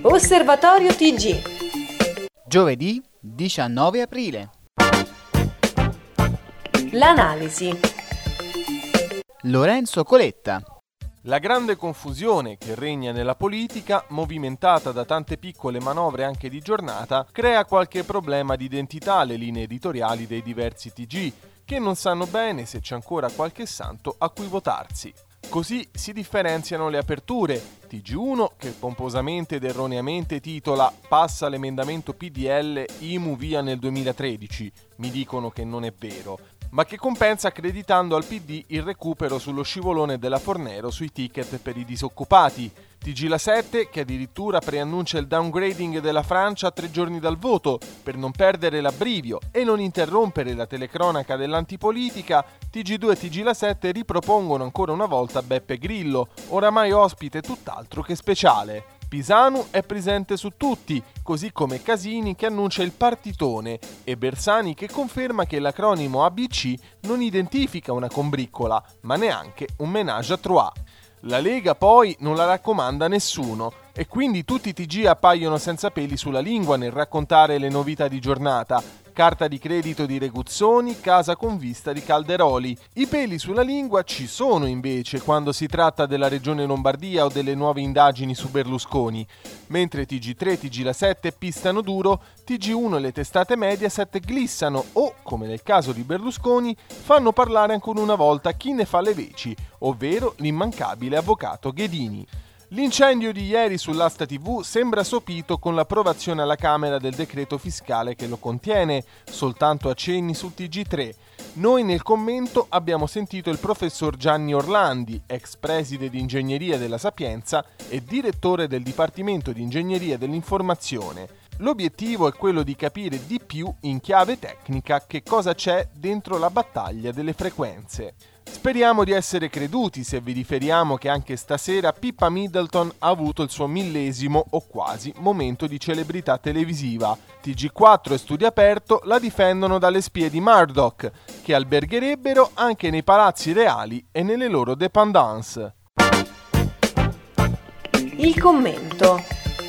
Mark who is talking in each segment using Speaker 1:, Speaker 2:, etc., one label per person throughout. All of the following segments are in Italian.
Speaker 1: Osservatorio TG.
Speaker 2: Giovedì 19 aprile.
Speaker 1: L'analisi.
Speaker 2: Lorenzo Coletta.
Speaker 3: La grande confusione che regna nella politica, movimentata da tante piccole manovre anche di giornata, crea qualche problema di identità alle linee editoriali dei diversi TG, che non sanno bene se c'è ancora qualche santo a cui votarsi. Così si differenziano le aperture. TG1 che pomposamente ed erroneamente titola "Passa l'emendamento PDL, IMU via nel 2013", mi dicono che non è vero, ma che compensa accreditando al PD il recupero sullo scivolone della Fornero sui ticket per i disoccupati. TG La 7 che addirittura preannuncia il downgrading della Francia a 3 giorni dal voto per non perdere l'abbrivio e non interrompere la telecronaca dell'antipolitica. TG2 e TG La 7 ripropongono ancora una volta Beppe Grillo, oramai ospite tutt'altro che speciale. Pisanu è presente su tutti, così come Casini che annuncia il partitone e Bersani che conferma che l'acronimo ABC non identifica una combriccola, ma neanche un ménage à trois. La Lega poi non la raccomanda nessuno e quindi tutti i TG appaiono senza peli sulla lingua nel raccontare le novità di giornata. Carta di credito di Reguzzoni, casa con vista di Calderoli. I peli sulla lingua ci sono invece quando si tratta della regione Lombardia o delle nuove indagini su Berlusconi, mentre TG3 e TG La 7 pistano duro, TG1 e le testate Mediaset glissano o, come nel caso di Berlusconi, fanno parlare ancora una volta chi ne fa le veci, ovvero l'immancabile avvocato Ghedini. L'incendio di ieri sull'Asta TV sembra sopito con l'approvazione alla Camera del decreto fiscale che lo contiene, soltanto accenni sul TG3. Noi nel commento abbiamo sentito il professor Gianni Orlandi, ex preside di Ingegneria della Sapienza e direttore del Dipartimento di Ingegneria dell'Informazione. L'obiettivo è quello di capire di più in chiave tecnica che cosa c'è dentro la battaglia delle frequenze. Speriamo di essere creduti se vi riferiamo che anche stasera Pippa Middleton ha avuto il suo 1000° o quasi momento di celebrità televisiva. TG4 e Studio Aperto la difendono dalle spie di Murdoch, che albergherebbero anche nei palazzi reali e nelle loro dépendance.
Speaker 1: Il commento.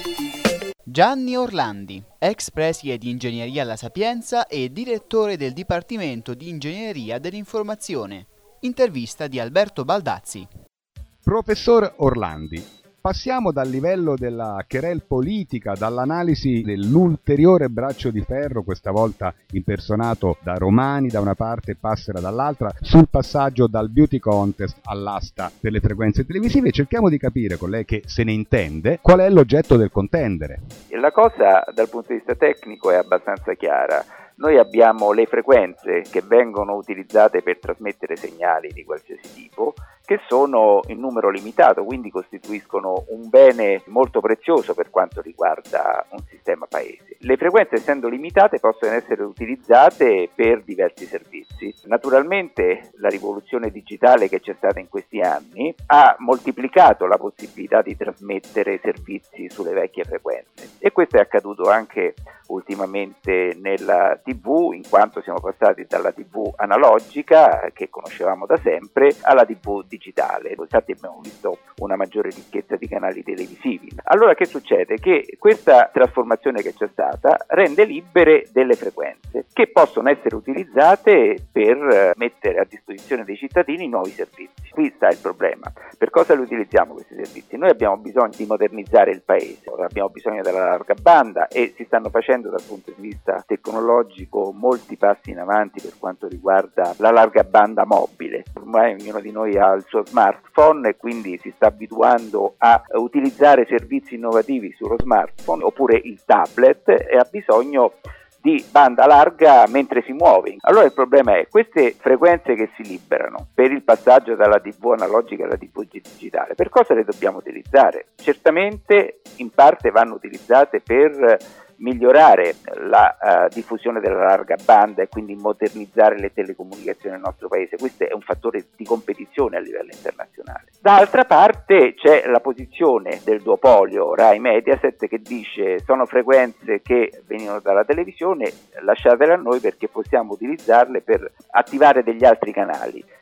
Speaker 2: Gianni Orlandi, ex preside di Ingegneria alla Sapienza e direttore del Dipartimento di Ingegneria dell'Informazione. Intervista di Alberto Baldazzi.
Speaker 4: Professor Orlandi, passiamo dal livello della querel politica, dall'analisi dell'ulteriore braccio di ferro, questa volta impersonato da Romani da una parte e Passera dall'altra, sul passaggio dal beauty contest all'asta delle frequenze televisive. Cerchiamo di capire, con lei che se ne intende, qual è l'oggetto del contendere.
Speaker 5: La cosa dal punto di vista tecnico è abbastanza chiara. Noi abbiamo le frequenze che vengono utilizzate per trasmettere segnali di qualsiasi tipo, che sono in numero limitato, quindi costituiscono un bene molto prezioso per quanto riguarda un sistema paese. Le frequenze, essendo limitate, possono essere utilizzate per diversi servizi. Naturalmente la rivoluzione digitale che c'è stata in questi anni ha moltiplicato la possibilità di trasmettere servizi sulle vecchie frequenze e questo è accaduto anche ultimamente nella TV, in quanto siamo passati dalla TV analogica, che conoscevamo da sempre, alla TV digitale. Infatti abbiamo visto una maggiore ricchezza di canali televisivi. Allora che succede? Che questa trasformazione che c'è stata rende libere delle frequenze che possono essere utilizzate per mettere a disposizione dei cittadini nuovi servizi. Qui sta il problema. Per cosa li utilizziamo questi servizi? Noi abbiamo bisogno di modernizzare il paese, abbiamo bisogno della larga banda e si stanno facendo dal punto di vista tecnologico molti passi in avanti per quanto riguarda la larga banda mobile. Ormai ognuno di noi ha il suo smartphone e quindi si sta abituando a utilizzare servizi innovativi sullo smartphone oppure il tablet e ha bisogno di banda larga mentre si muove. Allora il problema è queste frequenze che si liberano per il passaggio dalla TV analogica alla TV digitale, per cosa le dobbiamo utilizzare? Certamente in parte vanno utilizzate per migliorare la diffusione della larga banda e quindi modernizzare le telecomunicazioni nel nostro paese. Questo è un fattore di competizione a livello internazionale. D'altra parte c'è la posizione del duopolio Rai Mediaset che dice sono frequenze che vengono dalla televisione, lasciatele a noi perché possiamo utilizzarle per attivare degli altri canali.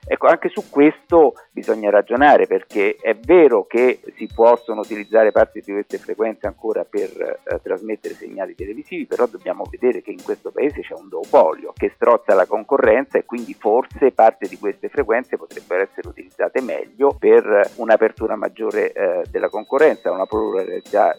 Speaker 5: Ecco, anche su questo bisogna ragionare, perché è vero che si possono utilizzare parti di queste frequenze ancora per trasmettere segnali televisivi, però dobbiamo vedere che in questo paese c'è un duopolio che strozza la concorrenza e quindi forse parte di queste frequenze potrebbero essere utilizzate meglio per un'apertura maggiore della concorrenza, una pluralità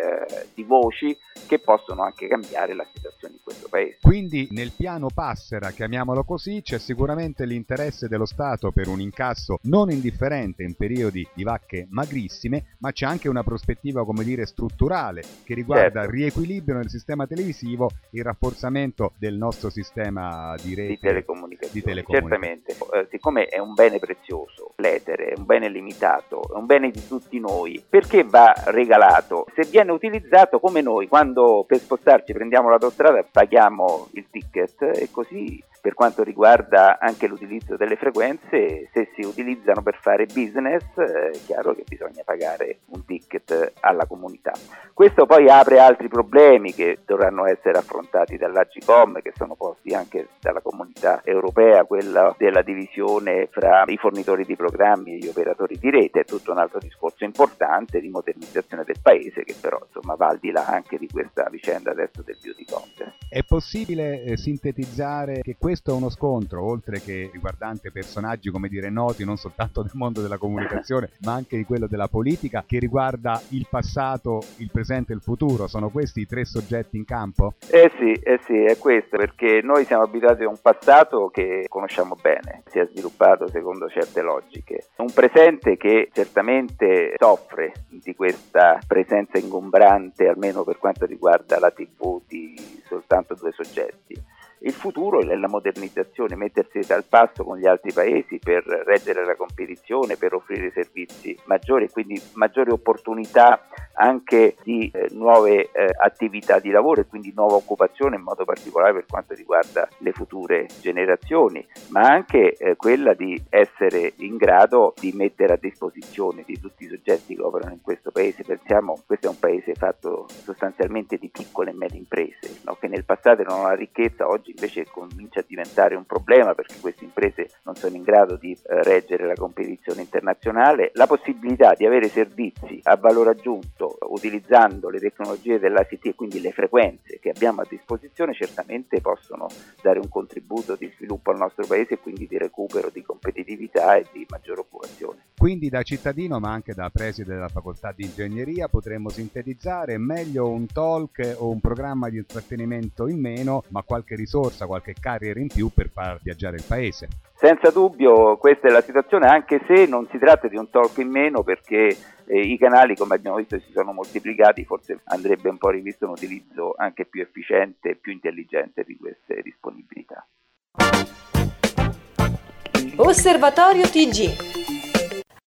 Speaker 5: di voci che possono anche cambiare la situazione in questo paese.
Speaker 4: Quindi nel piano Passera, chiamiamolo così, c'è sicuramente l'interesse dello Stato per un incasso non indifferente in periodi di vacche magrissime, ma c'è anche una prospettiva, come dire, strutturale che riguarda il riequilibrio nel sistema televisivo, il rafforzamento del nostro sistema di rete
Speaker 5: di telecomunicazione.
Speaker 4: Certamente,
Speaker 5: siccome è un bene prezioso, l'etere è un bene limitato, è un bene di tutti noi, perché va regalato? Se viene utilizzato come noi, quando per spostarci prendiamo l'autostrada paghiamo il ticket, e così per quanto riguarda anche l'utilizzo delle frequenze, se si utilizzano per fare business, è chiaro che bisogna pagare un ticket alla comunità. Questo poi apre altri problemi che dovranno essere affrontati dall'Agcom, che sono posti anche dalla comunità europea, quella della divisione fra i fornitori di programmi e gli operatori di rete. È tutto un altro discorso importante di modernizzazione del paese, che però insomma va al di là anche di questa vicenda adesso del beauty contest.
Speaker 4: È possibile sintetizzare che questo è uno scontro, oltre che riguardante personaggi, come dire, noti non soltanto del mondo della comunicazione, ma anche di quello della politica, che riguarda il passato, il presente e il futuro? Sono questi i tre soggetti in campo?
Speaker 5: Sì, è questo, perché noi siamo abituati a un passato che conosciamo bene, si è sviluppato secondo certe logiche, un presente che certamente soffre di questa presenza ingombrante, almeno per quanto riguarda la TV, di soltanto due soggetti. Il futuro è la modernizzazione, mettersi al passo con gli altri paesi per reggere la competizione, per offrire servizi maggiori e quindi maggiori opportunità anche di nuove attività di lavoro e quindi nuova occupazione, in modo particolare per quanto riguarda le future generazioni, ma anche quella di essere in grado di mettere a disposizione di tutti i soggetti che operano in questo paese. Pensiamo, questo è un paese fatto sostanzialmente di piccole e medie imprese, no? Che nel passato erano una ricchezza, oggi invece comincia a diventare un problema perché queste imprese non sono in grado di reggere la competizione internazionale. La possibilità di avere servizi a valore aggiunto utilizzando le tecnologie dell'ICT e quindi le frequenze che abbiamo a disposizione certamente possono dare un contributo di sviluppo al nostro paese e quindi di recupero di competitività e di maggiore occupazione.
Speaker 4: Quindi da cittadino, ma anche da preside della facoltà di ingegneria, potremmo sintetizzare: meglio un talk o un programma di intrattenimento in meno, ma qualche risorsa, qualche carrier in più per far viaggiare il paese.
Speaker 5: Senza dubbio questa è la situazione, anche se non si tratta di un talk in meno, perché i canali, come abbiamo visto, si sono moltiplicati. Forse andrebbe un po' rivisto un utilizzo anche più efficiente e più intelligente di queste disponibilità.
Speaker 1: Osservatorio TG.